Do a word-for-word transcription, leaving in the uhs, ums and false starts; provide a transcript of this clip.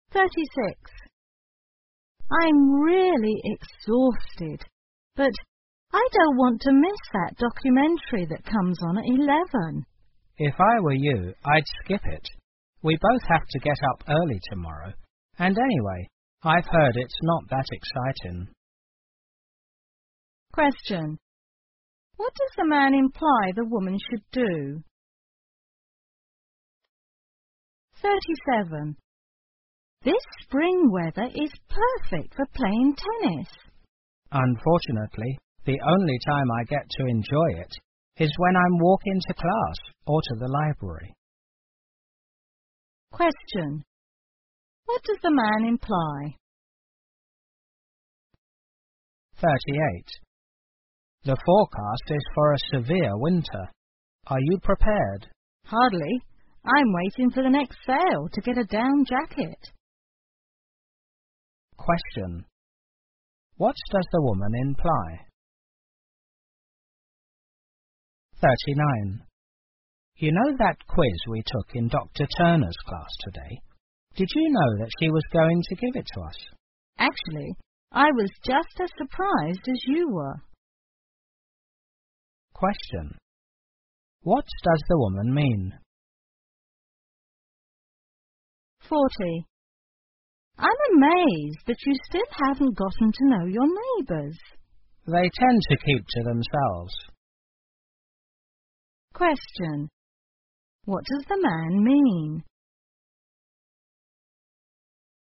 thirty-six. I'm really exhausted, but I don't want to miss that documentary that comes on at eleven. If I were you, I'd skip it. We both have to get up early tomorrow, and anyway, I've heard it's not that exciting. Question. What does the man imply the woman should do? thirty-seven. This spring weather is perfect for playing tennis. Unfortunately, the only time I get to enjoy it is when I'm walking to class or to the library. Question. What does the man imply? thirty-eight. The forecast is for a severe winter. Are you prepared? Hardly. I'm waiting for the next sale to get a down jacket. Question. What does the woman imply? thirty-nine. You know that quiz we took in Doctor Turner's class today? Did you know that she was going to give it to us? Actually, I was just as surprised as you were. Question. What does the woman mean? forty. I'm amazed that you still haven't gotten to know your neighbours. They tend to keep to themselves. Question. What does the man mean?